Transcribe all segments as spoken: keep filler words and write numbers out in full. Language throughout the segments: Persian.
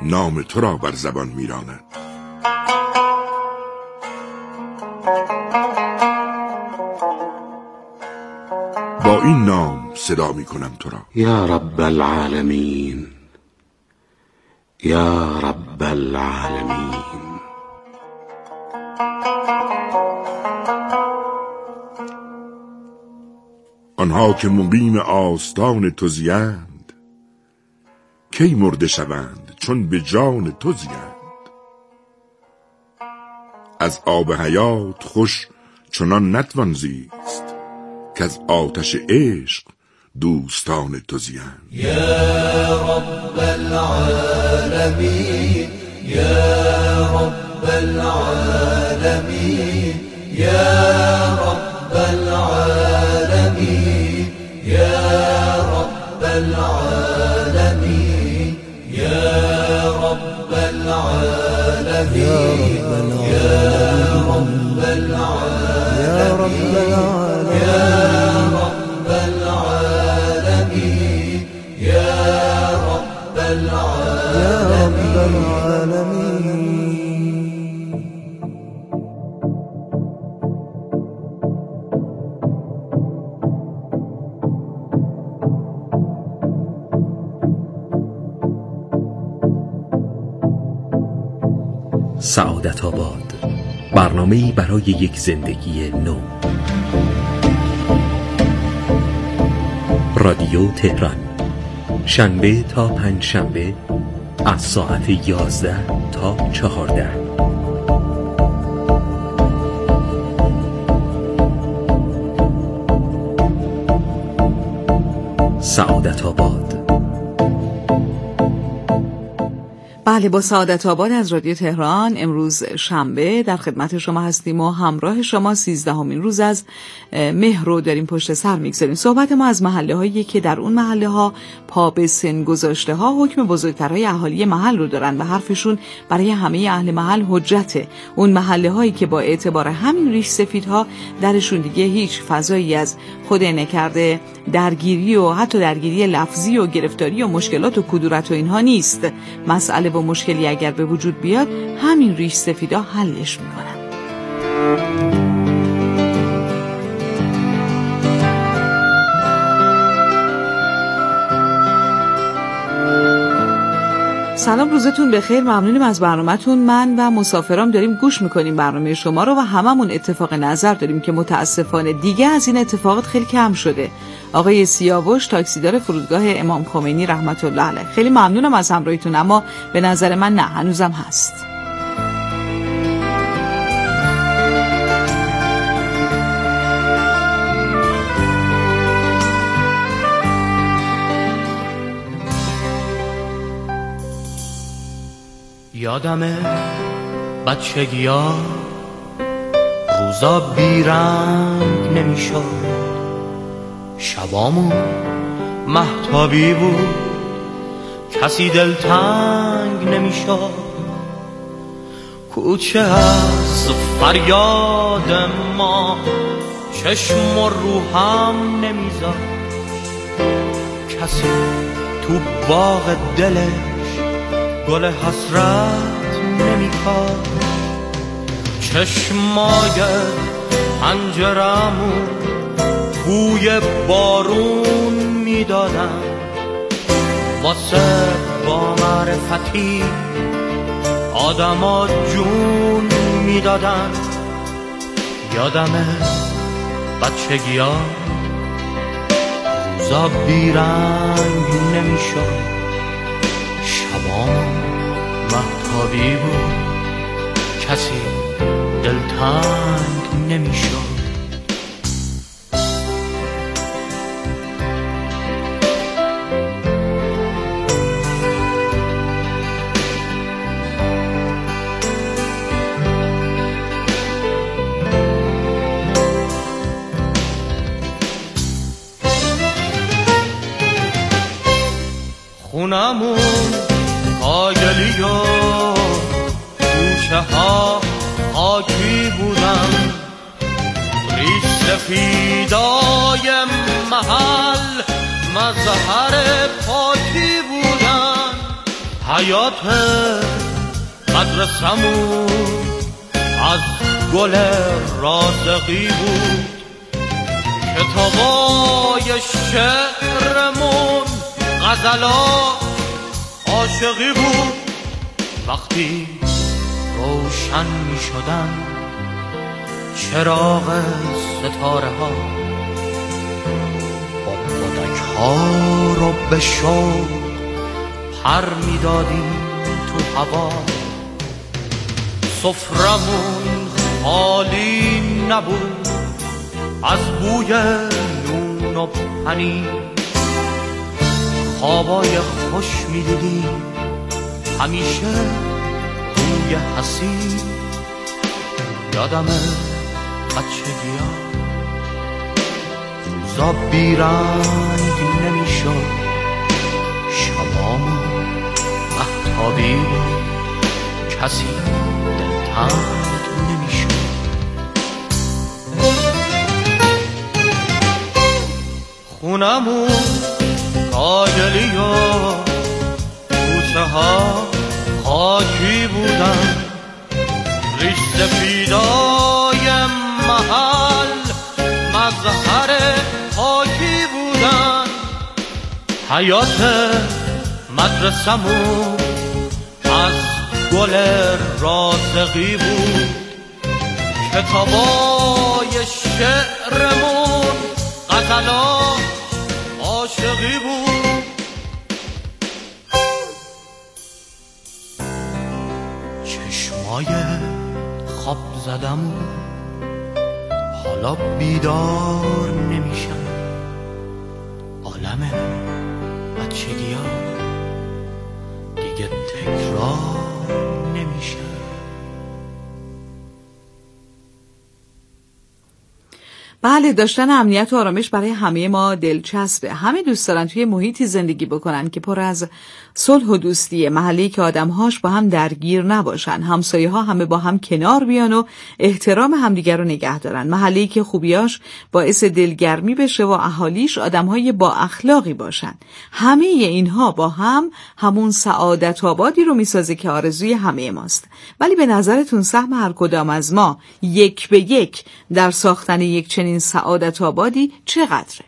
نام تو را بر زبان میراند. با این نام صدا می کنم تو را. یا رب العالمین، یا رب العالمین. آنها که مقیم آستان تو زیند، کی مرده شوند چون به جان تو زیند. از آب حیات خوش چنان نتوان زیست، که از آتش عشق دوستان تو زیند. یا رب العالمین، یا رب العالمین، یا رب العالمین، یا رب العالمین، یا رب العالمین، یا رب العالمین، یا رب العالمین، یا رب العالمین. سعادت آباد، برنامه‌ای برای یک زندگی نو. رادیو تهران، شنبه تا پنج شنبه از ساعت یازده تا چهارده. سعادت آباد. بله، با سعادت آباد از رادیو تهران امروز شنبه در خدمت شما هستیم و همراه شما سیزدهمین روز از مهر رو داریم پشت سر میگذاریم. صحبت ما از محله هایی که در اون محله ها پا به سن گذاشته ها حکم بزرگترهای اهالی محل رو دارن و حرفشون برای همه اهل محل حجته. اون محله هایی که با اعتبار همین ریش سفیدها درشون دیگه هیچ فضایی از خود نکرده درگیری و حتی درگیری لفظی و گرفتاری و مشکلات و کدورت و اینها نیست. مسئله و مشکلی اگر به وجود بیاد همین ریش سفیدا حلش میکنن. سلام، روزتون بخیر. ممنونیم از برنامه‌تون. من و مسافرام داریم گوش میکنیم برنامه شما رو و هممون اتفاق نظر داریم که متاسفانه دیگه از این اتفاقات خیلی کم شده. آقای سیاوش، تاکسیدار فرودگاه امام خمینی رحمت الله علیه، خیلی ممنونم از همراهیتون، اما به نظر من نه، هنوزم هست. یادمه بچگی‌ها روزا بیرنگ نمیشد، شبامون مهتابی بود، کسی دلتنگ نمیشد. کوچه از فریاد ما چشم و روحم نمیذاد، کسی تو باغ دلش گل حسرت نمیکار. چشمای پنجرمون بوی بارون میدادن، واسه با معرفتی آدما جون میدادن. یادمه بچگی‌ها روزا بیرنگ نمیشد، شبام مهتابی بود، کسی دلتنگ نمیشد. خونمون آگلی و کوچه ها خاکی بودن، ریش سفیدای محل مظهر پاکی بودن. حیات مدرسمون از گل رازقی بود، کتابای شعرمون غزلا عاشقی بود. وقتی روشن می شدن چراغ ستاره ها، بادک ها رو به شوق پر می دادیم تو هوا. سفرمون خالی نبود از بوی نون و پنیر، خوابای خوش می دیدیم همیشه روی حسین. یادم بچگی ها روزا بیرنگ نمی شد، شبامون مهتابی بود، کسی دلتنگ نمی شد. خونمون کاگلی و کوچه ها خاکی بودن، ریش سفیدای محل مظهر خاکی بودن. حیات مدرسمون از گل رازقی بود، کتابای شعرمون غزلا عاشقی بود. چشمای خواب زدم حالا بیدار نمیشم، عالم بچگی ها دیگه تکرار نمیشه. بله، داشتن امنیت و آرامش برای همه ما دلچسبه. همه دوست دارن توی محیطی زندگی بکنن که پر از صلح و دوستیه، محلی که آدمهاش با هم درگیر نباشن، همسایه ها همه با هم کنار بیان و احترام همدیگر رو نگه دارن، محلی که خوبیاش باعث دلگرمی بشه و اهالیش آدمهای با اخلاقی باشن. همه اینها با هم همون سعادت آبادی رو میسازه که آرزوی همه ماست. ولی به نظرتون سهم هر کدام از ما یک به یک در ساختن یک چنین این سعادت آبادی چقدره؟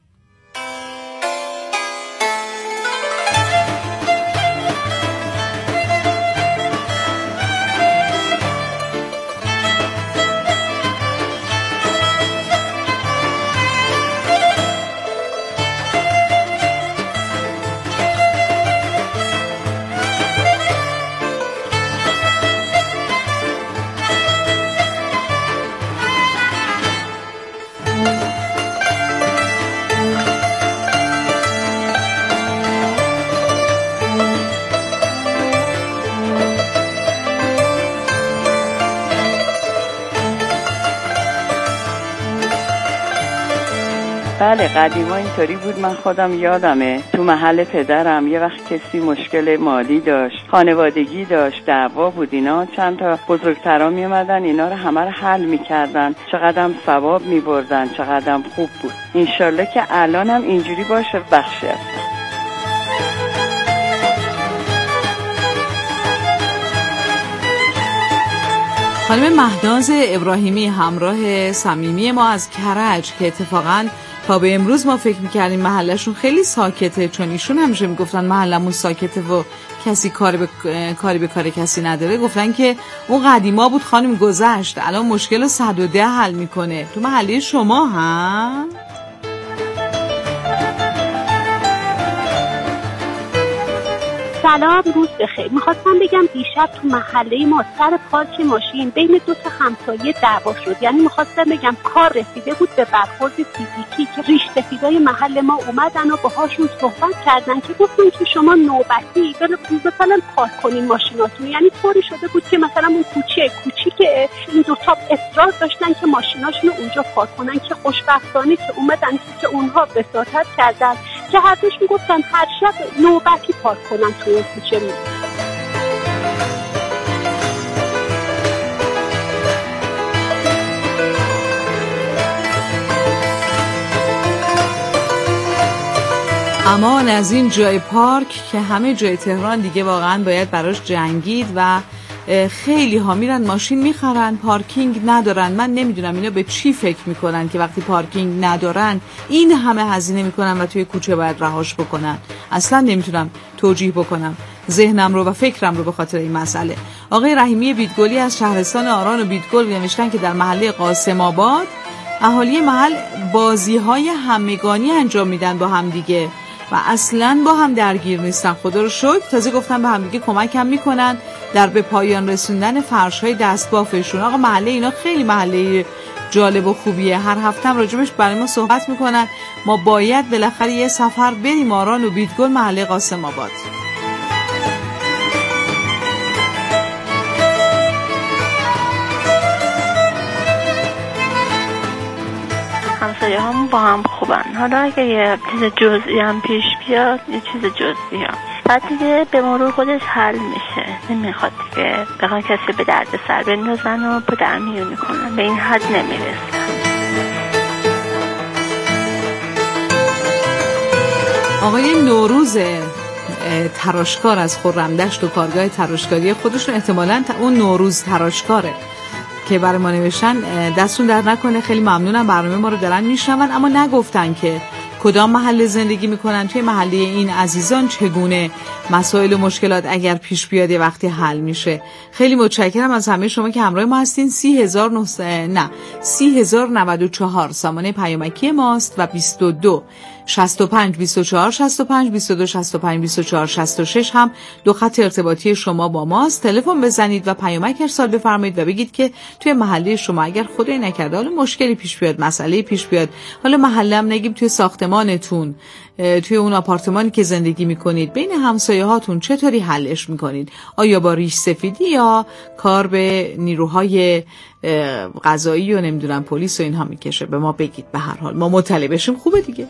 بله، قدیما اینطوری بود. من خودم یادمه تو محل پدرم یه وقت کسی مشکل مالی داشت، خانوادگی داشت، دعوا بود، اینا چند تا بزرگترا می اومدن اینا رو همه رو حل میکردن، چقدرم ثواب میبردن، چقدرم خوب بود. انشالله که الان هم اینجوری باشه. بخشی هستم. خانم مهناز ابراهیمی همراه صمیمی ما از کرج که اتفاقاً تا به امروز ما فکر میکردیم محلشون خیلی ساکته، چون ایشون همیشه میگفتن محلمون ساکته و کسی کاری به کاری به کار کسی نداره. گفتن که اون قدیما بود خانم، گذشت، الان مشکل صد و ده حل میکنه. تو محله شما هم؟ سلام، روز بخیر. میخواستم بگم دیشب تو محله ما سر پارک ماشین بین دو تا همسایه دعوا شد. یعنی میخواستم بگم کار رسیده بود به برخورد فیزیکی که ریش سفیدای محل ما اومدن و باهاشون صحبت کردن که گفتن که شما نوبتی برای مثلا پارک کنین ماشیناتون. یعنی طوری شده بود که مثلا اون کوچه کوچیک این دو تا اصرار داشتن که ماشیناشون اونجا پارک کنن، که خوشبختانه که اومدن که اونها وساطت کردن که هر دوش میگفتن هر شب نوبتی پارک کنن تو اون کوچه. امان از این جای پارک که همه جای تهران دیگه واقعا باید براش جنگید و خیلی ها میرن ماشین میخرن پارکینگ ندارن. من نمیدونم اینا به چی فکر میکنن که وقتی پارکینگ ندارن این همه هزینه میکنن و توی کوچه باید رهاش بکنن. اصلا نمیتونم توجیه بکنم ذهنم رو و فکرم رو به خاطر این مسئله. آقای رحیمی بیدگلی از شهرستان آران و بیدگل نوشتن که در محله قاسم آباد اهالی محل بازی‌های همگانی انجام میدن با هم دیگه و اصلاً با هم درگیر نیستن. خدا رو شکر. تازه گفتن به هم دیگه کمک هم میکنن در به پایان رسوندن فرش‌های دستبافشون. آقا محله اینا خیلی محله جالب و خوبیه. هر هفته هم راجبش برای ما صحبت میکنن. ما باید بالاخره یه سفر بریم آران و بیدگل محله قاسم آباد. همسایه هم با هم خوبن. حالا اگه یه چیز جزئی هم پیش بیاد یه چیز جزئی هم بعد دیگه به مرور خودش حل میشه. نمیخواد دیگه بخوان کسی به درد سر بندازن و پدر میونی کنن. به این حد نمیرسن. آقای نوروز تراشکار از خرمدشت و کارگاه تراشکاری خودشون احتمالاً اون نوروز تراشکاره که برای ما نوشتن. دستون در نکنه. خیلی ممنونم. برنامه ما رو دارن میشنون اما نگفتن که کدام محله زندگی میکنن، توی محله این عزیزان چگونه مسائل و مشکلات اگر پیش بیاد یه وقتی حل میشه. خیلی متشکرم از همه شما که همراه ما هستین. سی هزار نه سی هزار نود و چهار سامانه پیامکی ماست و بیست و دو شصت و پنج بیست و چهار شصت و پنج بیست و دو شصت و پنج بیست و چهار شصت و شش هم دو خط ارتباطی شما با ماست. تلفن بزنید و پیامک ارسال بفرمایید و بگید که توی محله شما اگر خدای نکرده حالا مشکلی پیش بیاد، مسئله پیش بیاد، حالا محله هم نگیم، توی ساختمانتون، توی اون آپارتمانی که زندگی میکنید، بین همسایه هاتون چطوری حلش میکنید؟ آیا با ریش سفیدی یا کار به نیروهای قضایی و نمیدونم پلیس و اینها میکشه؟ به ما بگید. به هر حال ما مطلع بشیم خوبه دیگه.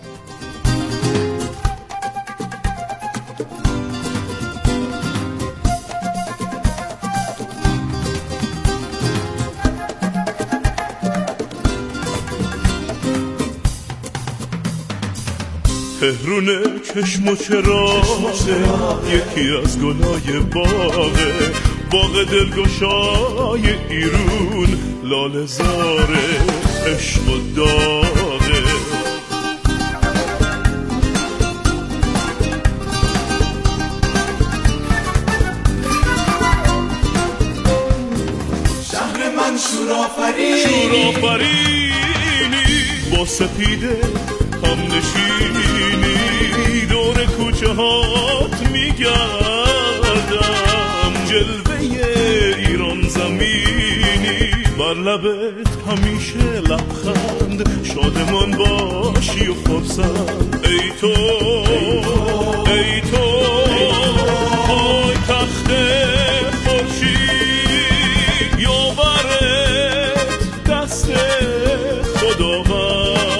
تهرونه چشم و چراغه یکی از گلای باغه، باغ دلگشای ایرون لاله زاره عشق و داغه. شهر من شورآفرینی شورآفرینی با سپیده هم نشینی دور کوچه هات میگردم، جلوه ایران زمینی بر لبت همیشه لبخند، شادمان باشی و خرسند ای تو ای تو پای تخت خورشید یاورت دست خداوند.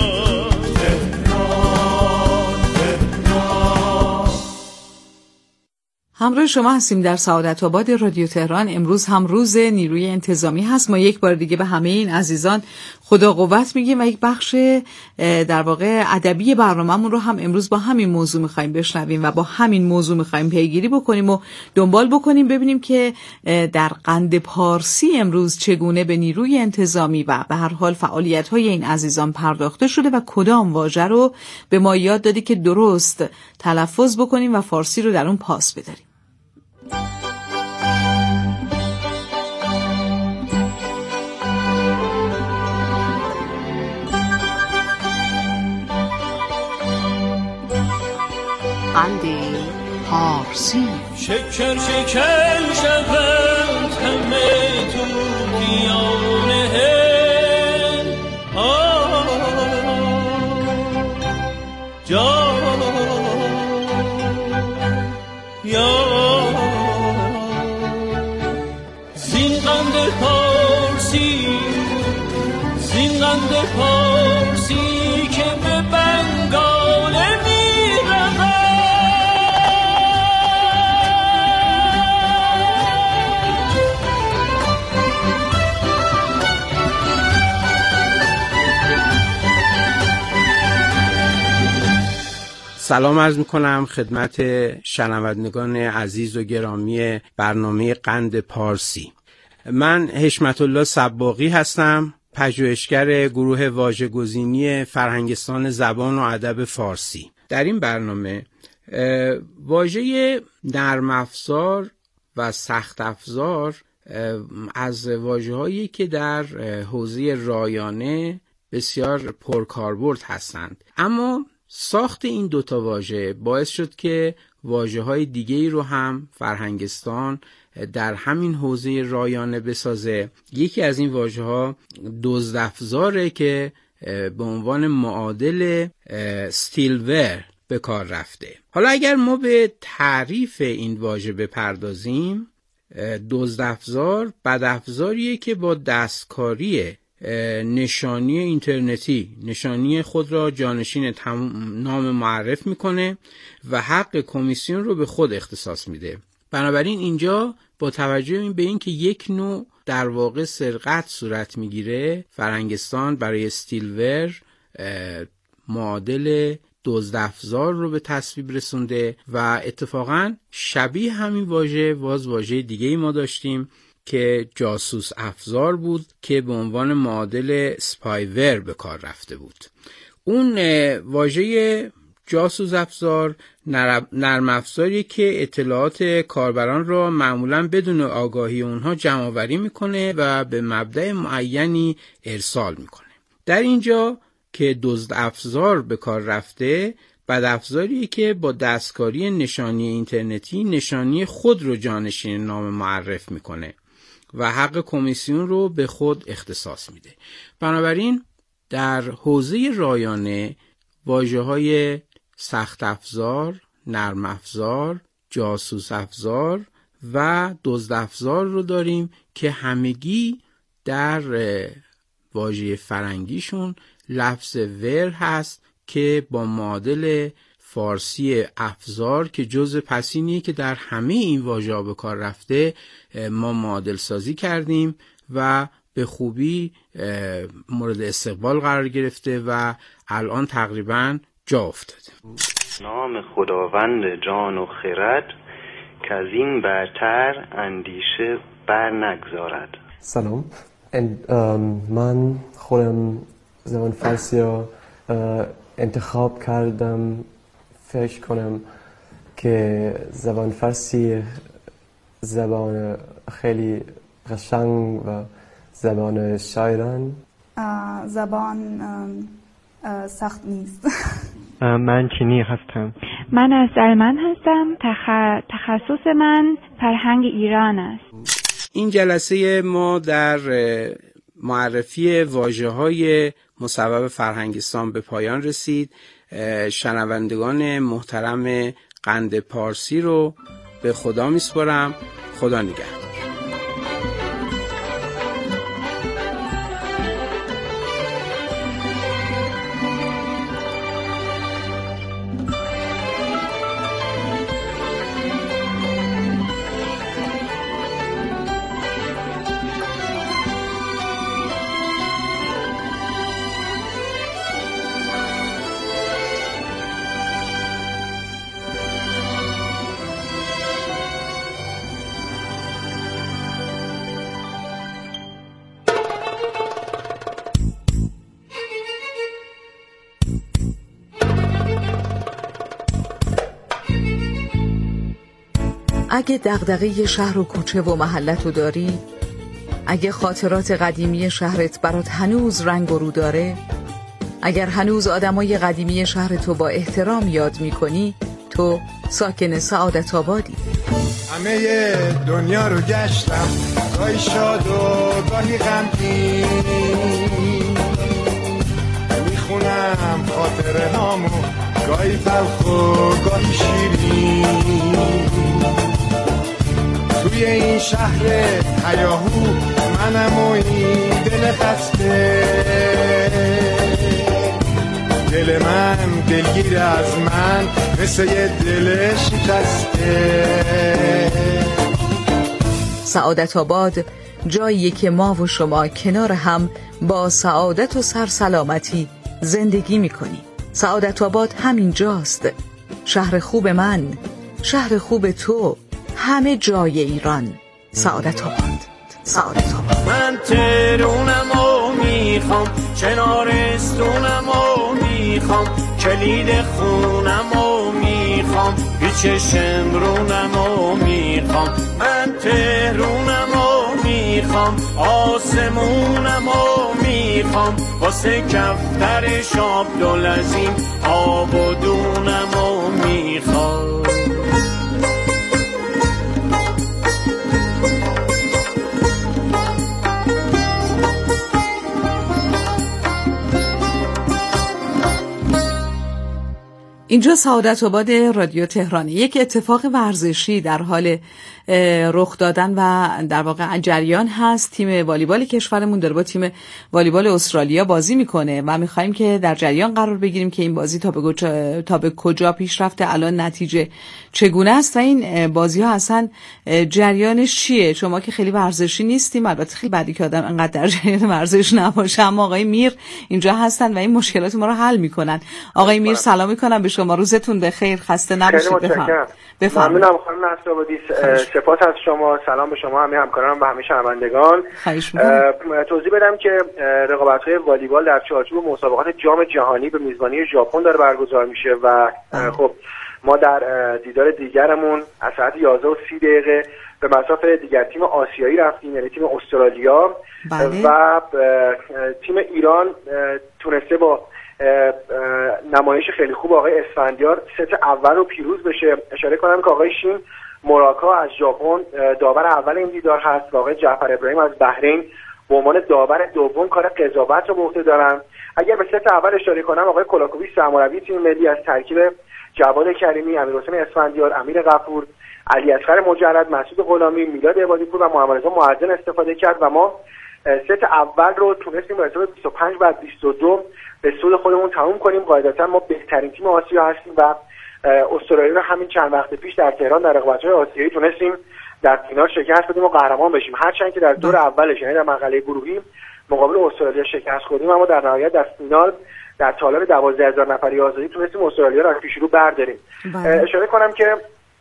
همراه شما هستیم در سعادت آباد رادیو تهران. امروز هم روز نیروی انتظامی هست. ما یک بار دیگه به همه این عزیزان خدا قوت میگیم و یک بخش در واقع ادبی برنامه‌مون رو هم امروز با همین موضوع می‌خوایم بشنویم و با همین موضوع می‌خوایم پیگیری بکنیم و دنبال بکنیم ببینیم که در قند پارسی امروز چگونه به نیروی انتظامی و به هر حال فعالیت‌های این عزیزان پرداخته شده و کدام واژه رو به ما یاد دادی که درست تلفظ بکنیم و فارسی رو در اون پاس بداریم. قند پارسی. شکر شکر شود همه تو دیانه جا یا زین قند پارسی زین قند پارسی که به بنگاله سلام عرض میکنم خدمت شنوندگان عزیز و گرامی برنامه قند پارسی. من حشمت الله صباغی هستم، پژوهشگر گروه واژه‌گزینی فرهنگستان زبان و ادب فارسی. در این برنامه واژه نرم افزار و سخت افزار از واژه‌هایی که در حوزه رایانه بسیار پرکاربرد هستند، اما ساخت این دوتا واژه باعث شد که واژه‌های دیگه‌ای رو هم فرهنگستان در همین حوزه رایانه بسازه. یکی از این واژه‌ها دزدافزاره که به عنوان معادل استیلور به کار رفته. حالا اگر ما به تعریف این واژه بپردازیم، دزدافزار بدافزاریه که با دستکاری نشانی اینترنتی نشانی خود را جانشین نام معرف میکنه و حق کمیسیون رو به خود اختصاص میده. بنابراین اینجا با توجه به این که یک نوع در واقع سرقت صورت میگیره، فرهنگستان برای استیلور معادل دزدافزار رو به تصویب رسونده و اتفاقا شبیه همین واژه واژه واژه دیگه ای ما داشتیم که جاسوس افزار بود که به عنوان معادل اسپایور به کار رفته بود. اون واژه جاسوس افزار نرم افزاری که اطلاعات کاربران را معمولاً بدون آگاهی اونها جمع آوری میکنه و به مبدأ معینی ارسال میکنه. در اینجا که دزد افزار به کار رفته، بد افزاریه که با دستکاری نشانی اینترنتی نشانی خود رو جانشین نام معرف میکنه و حق کمیسیون رو به خود اختصاص میده. بنابراین در حوزه رایانه واژه‌های سخت افزار، نرم افزار، جاسوس افزار و دزد افزار رو داریم که همگی در واژه فرنگیشون لفظ ور هست که با معادل فارسی افزار که جزء پسینیه که در همه این واژه‌ها به کار رفته ما معادل سازی کردیم و به خوبی مورد استقبال قرار گرفته و الان تقریبا جا افتاده. نام خداوند جان و خرد که از این برتر اندیشه بر نگذارد. سلام، من خودم زبان فارسی رو انتخاب کردم. فکر کنم که زبان فارسی زبان خیلی قشنگ و زبان شاعران. زبان سخت نیست. من چینی هستم. من از آلمان هستم. تخ... تخصص من فرهنگ ایران است. این جلسه ما در معرفی واژه‌های مصوب فرهنگستان به پایان رسید. شنوندگان محترم قند پارسی رو به خدا میسپارم. خدا نگهدار. اگه دغدغه شهر و کوچه و محلتو داری، اگه خاطرات قدیمی شهرت برات هنوز رنگ و رو داره، اگر هنوز آدمای قدیمی شهرتو با احترام یاد میکنی، تو ساکن سعادت آبادی. همه دنیا رو گشتم، گاهی شاد و گاهی غمگین، میخونم خاطره هامو، گاهی تلخ و گاهی شیرین. توی این شهر هیاهو منم و این دل خسته، دل من دلگیر از من مثل یه دل شکسته. سعادت آباد جاییه که ما و شما کنار هم با سعادت و سرسلامتی زندگی میکنی. سعادت آباد همین جاست، شهر خوب من، شهر خوب تو، همه جای ایران. سعادت آباد، سعادت آباد. من تهرونم و میخوام، چنارستونم و میخوام، کلید خونم و میخوام، پیچ شمرونم و میخوام. من تهرونم و میخوام، آسمونم و میخوام، واسه کفتر شاب دلزین آب و دونم و میخوام. اینجا سعادت آباد رادیو تهران. یک اتفاق ورزشی در حال رخ دادن و در واقع جریان هست. تیم والیبال کشورمون داره با تیم والیبال استرالیا بازی میکنه و میخوایم که در جریان قرار بگیریم که این بازی تا به کجا, تا به کجا پیش رفته، الان نتیجه چگونه است و این بازی ها اصلا جریانش چیه. شما که خیلی ورزشی نیستیم، البته خیلی بدی که آدم انقدر در جریان ورزش نباشه، اما آقای میر اینجا هستن و این مشکلات ما رو حل میکنن. آقای میر سلام میکنم به شما، روزتون بخیر، خسته نباشید. بفرمایید. ممنونم خانم نصرآبادی، سپاس از شما، سلام به شما، همه همکارانم و همه شنوندگان. توضیح بدم که رقابت‌های والیبال در چارچوب مسابقات جام جهانی به میزبانی ژاپن داره برگزار میشه و خب ما در دیدار دیگرمون از ساعت یازده و سی دقیقه به مصاف دیگر تیم آسیایی رفتیم، یعنی تیم استرالیا. بله. و تیم ایران تونسته با نمایش خیلی خوب آقای اسفندیار ست اول رو پیروز بشه. اشاره کنم که آقای شین موراکا از ژاپن داور اول این دیدار هست و آقای جعفر ابراهیم از بحرین به عنوان داور دوم کار قضاوت رو به عهده دارن. اگر به ست اول اشاره کنم، آقای کولاکوویچ سرمربی تیم ملی از ترکیب جواد کریمی، امیرحسین اسفندیار، امیر غفور، علی اصغر مجرد، مسعود غلامی، میلاد عبادی‌پور و محمد رضا معظم استفاده کرد و ما ست اول رو تونستیم به حساب بیست و پنج بعد بیست و دو به سود خودمون تموم کنیم. قاعدتا ما بهترین تیم آسیا هستیم و استرالیا رو همین چند وقت پیش در تهران در رقابت‌های آسیایی تونستیم در فینال شکست بدیم و قهرمان بشیم. هرچند که در دور اولش، یعنی در مرحله گروهی، مقابل استرالیا شکست خوردیم، اما در نهایت در فینال در تالار دوازده هزار نفری آزادی تونستیم استرالیا رو از پیش رو برداریم. اشاره کنم که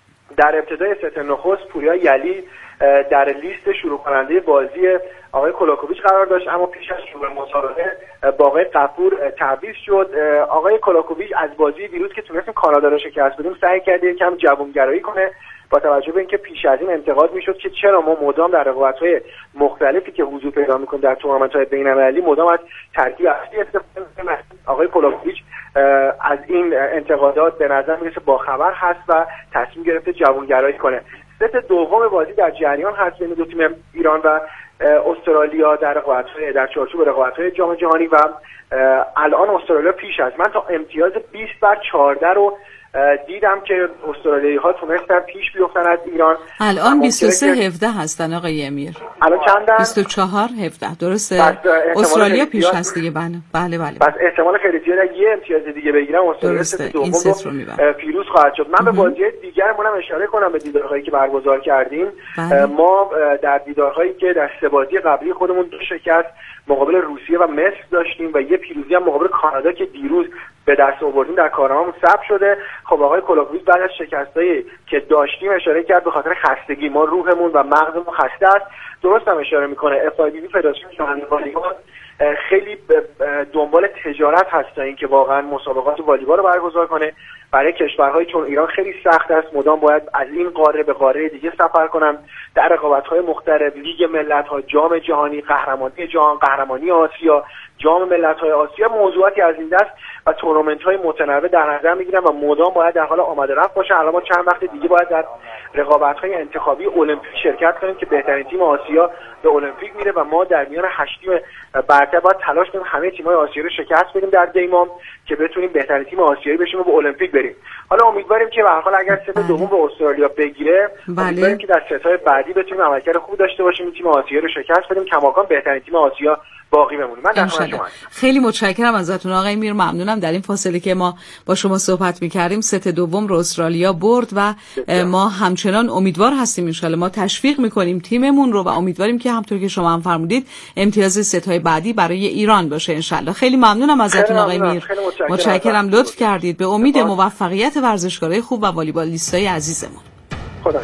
در ابتدای ست نخست پوریا یلی در لیست شروع کننده بازی آقای کولاکوویچ قرار داشت، اما پیش از شروع مسابقه با آقای غفور تعویض شد. آقای کولاکوویچ از بازی دیروز که تونستیم کانادا رو شکست بدیم سعی کرده یکم جوانگرایی کنه، با توجه به اینکه پیش از این انتقاد میشد که چرا ما مدام در رقابت‌های مختلفی که حضور پیدا می‌کنیم در تورنمنت‌های بین‌المللی مدام از ترکیب اصلی استفاده می‌کنیم. آقای کولاکوویچ از این انتقادات به نظر میرسه با خبر هست و تصمیم گرفته جوانگرایی کنه. ست دوم بازی در جریان هست بین دو تیم ایران و استرالیا در رقابت‌های در چارچوب رقابت‌های جام جهانی و الان استرالیا پیش است. من تا امتیاز بیست بر چهارده رو دیدم که استرالیایی‌ها تونستن پیش بیفتن از ایران. الان بیست و سه هفده هستن آقای امیر. الان چندن؟ بیست و چهار هفده. درسته. استرالیا پیش هست دیگه. بله بله بله. پس احتمال خیلی زیاده یه امتیاز دیگه بگیرم استرالیا ست دوم رو پیروز خواهد شد. من به بازی دیگرمون هم اشاره کنم، به دیدارهایی که برگزار کردیم. بله. ما در دیدارهایی که در سه بازی قبلی خودمون دو شکست مقابل روسیه و مصر داشتیم و یه پیروزی هم مقابل کانادا که دیروز به دست آوردیم در کارنامه‌مون ثبت شده. خب آقای کولاکوویچ بعد از شکستایی که داشتیم اشاره کرد به خاطر خستگی، ما روحمون و مغزمون خسته است. درست هم اشاره میکنه. اف آی بی بی فدراسیون جهانی والیبال خیلی دنبال تجارت هست تا اینکه واقعا مسابقات والیبال رو برگزار کنه. برای کشورهای چون ایران خیلی سخت است، مدام باید از این قاره به قاره دیگه سفر کنن در رقابت‌های مختلف، لیگ ملت‌ها، جام جهانی، قهرمانی جهان، قهرمانی آسیا، جام ملت‌های آسیا، موضوعاتی از این دست و تورنمنت‌های متنوع در نظر می‌گیرن و مدام باید در حال آماده رفت باشه. الان ما چند وقت دیگه باید در رقابت‌های انتخابی المپیک شرکت کنیم که بهترین تیم آسیا به المپیک میره و ما در میان هشت تیم برتر باید تلاش کنیم همه تیم‌های آسیا رو شکست بدیم در دیمام که بتونیم بهترین تیم آسیایی بشیم و به المپیک بریم. حالا امیدواریم که به هر حال اگر ست دوم به استرالیا بگیره، بله. امیدواریم که در ست‌های بعدی بتونیم عملکرد خوب داشته باشیم، تیم آسیا رو شکست بدیم، کماکان بهترین تیم آسیا باقی بمونه. من در خدمت شما. خیلی متشکرم ازتون آقای میر، ممنونم. در این فاصله که ما با شما صحبت می‌کردیم ست دوم رو استرالیا برد و ما همچنان امیدوار هستیم، ان شاءالله ما تشویق می‌کنیم تیممون رو و امیدواریم که همونطور که شما هم فرمودید امتیاز ست‌های بعدی برای ایران باشه ان شاءالله. خیلی ممنونم ازتون آقای میر. متشکرم, متشکرم لطف کردید. به امید موفقیت ورزشکارای خوب و والیبالیستای عزیزمون. خدا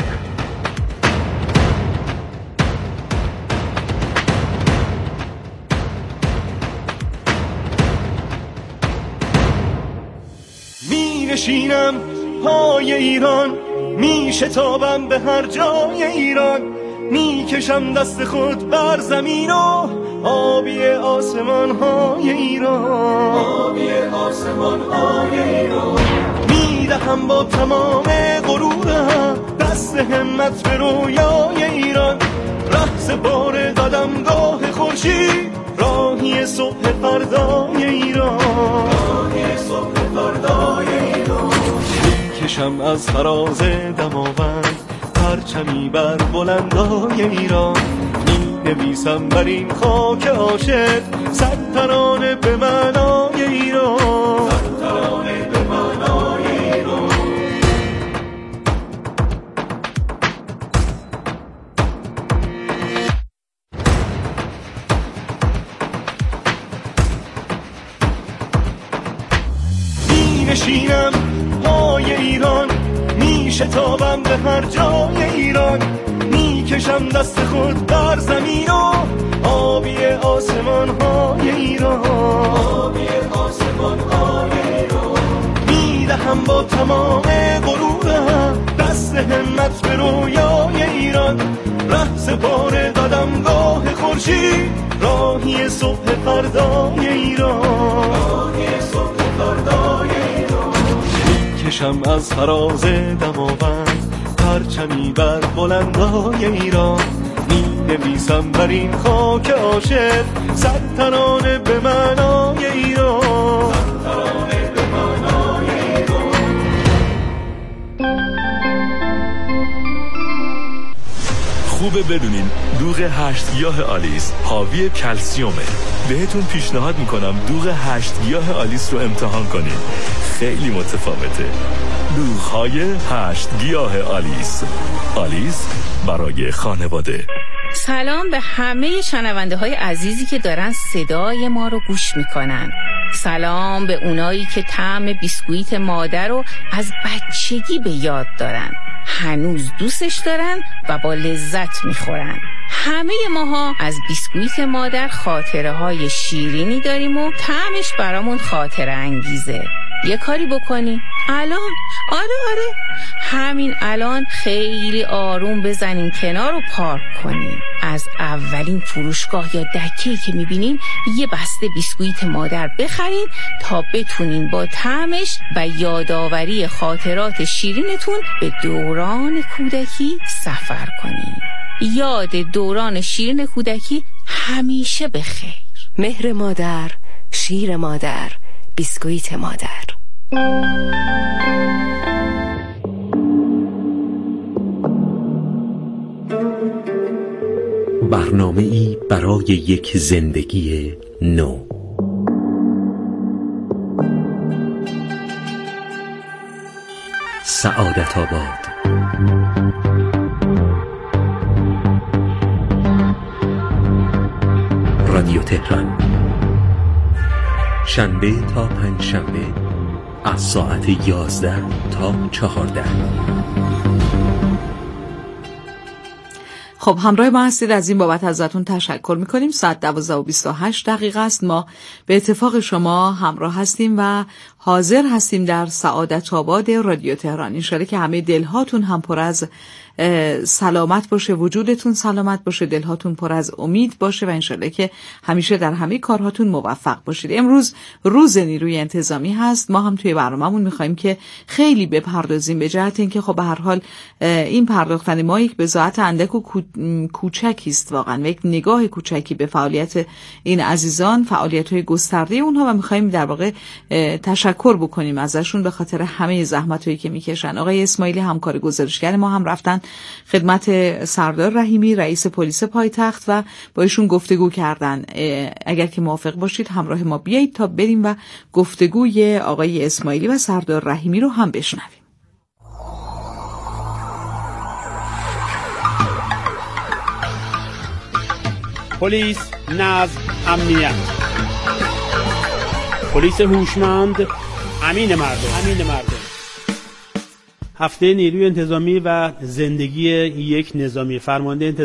می نشینم پای ایران، می شتابم به هر جای ایران، می کشم دست خود بر زمین و آبی آسمان های ایران، آبی آسمان های ایران، می دهم با تمام غرورم دست همت به رویای ایران، رهز بار قدمگاه خورشید، راهی صبح فردای ایران، راهی صبح فردای ایران، می کشم از فراز دماوند پرچمی بر بلندای ایران، می نویسم بر این خاک عاشق صد ترانه به معنای ایران، صد ترانه به معنای ایران. می نشینم پای ایران، می شتابم به هر جای ایران، می کشم دست خود بر زمین و آبی آسمان های ایران، آبی آسمان های ایران، می دهم با تمام غرورم دست همت به رویای ایران، رهز بار قدمگاه خورشید، راهی صبح فردای ایران، راهی صبح فردای ایران، می کشم از فراز دماوند پرچمی بر بلندای ایران، می نویسم بر این خاک عاشق صد ترانه به معنای ایران، صد ترانه به معنای ایران. خوبه بدونین دوغ هشت گیاه آلیس حاوی کلسیومه. بهتون پیشنهاد میکنم دوغ هشت گیاه آلیس رو امتحان کنین، خیلی متفاوته. دوغ‌های هشت گیاه آلیس، آلیس برای خانواده. سلام به همه شنونده های عزیزی که دارن صدای ما رو گوش میکنن. سلام به اونایی که طعم بیسکویت مادر رو از بچگی به یاد دارن، هنوز دوستش دارن و با لذت میخورن. همه ماها از بیسکویت مادر خاطره های شیرینی داریم و طعمش برامون خاطره انگیزه. یه کاری بکنی الان، آره آره همین الان خیلی آروم بزنین کنار و پارک کنین. از اولین فروشگاه یا دکه‌ای که میبینین یه بسته بیسکویت مادر بخرین تا بتونین با طعمش و یادآوری خاطرات شیرینتون به دوران کودکی سفر کنین. یاد دوران شیرین کودکی همیشه بخیر. مهر مادر، شیر مادر، بیسکویت مادر. برنامه‌ای برای یک زندگی نو. سعادت آباد. رادیو تهران. شنبه تا پنج شنبه از ساعت یازده تا چهارده. خب همراه ما هستید، از این بابت ازتون تشکر میکنیم. ساعت دوازده و بیست و هشت دقیقه است. ما به اتفاق شما همراه هستیم و حاضر هستیم در سعادت آباد رادیو تهران. انشالله که همه دلهاتون هم پر از سلامت باشه، وجودتون سلامت باشه، دلهاتون پر از امید باشه و انشالله که همیشه در همه کارهاتون موفق باشید. امروز روز نیروی انتظامی هست. ما هم توی برنامه‌مون می‌خوایم که خیلی بپردازیم به جهت اینکه خب به هر حال این پرداختن ما یک بضاعت اندک و کوچکی است واقعا و یک نگاه کوچکی به فعالیت این عزیزان، فعالیت‌های گسترده اونها و می‌خوایم در واقع تشکر تشکر بکنیم ازشون به خاطر همه زحمتایی که میکشن. آقای اسماعیلی همکار گزارشگر ما هم رفتن خدمت سردار رحیمی رئیس پلیس پایتخت و با ایشون گفتگو کردن. اگر که موافق باشید همراه ما بیایید تا بریم و گفتگوی آقای اسماعیلی و سردار رحیمی رو هم بشنویم. پلیس، نظم، امنیت. پلیس هوشمند، امین مردم. امین مردم. هفته نیروی انتظامی و زندگی یک نظامی. فرمانده انتظامی